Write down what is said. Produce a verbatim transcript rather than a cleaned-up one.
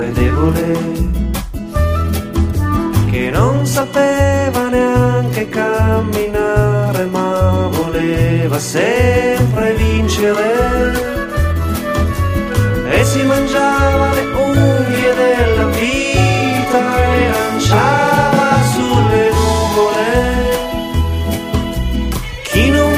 debole, che non sapeva neanche camminare, ma voleva sempre vincere, e si mangiava le unghie della vita e lanciava sulle nuvole chi non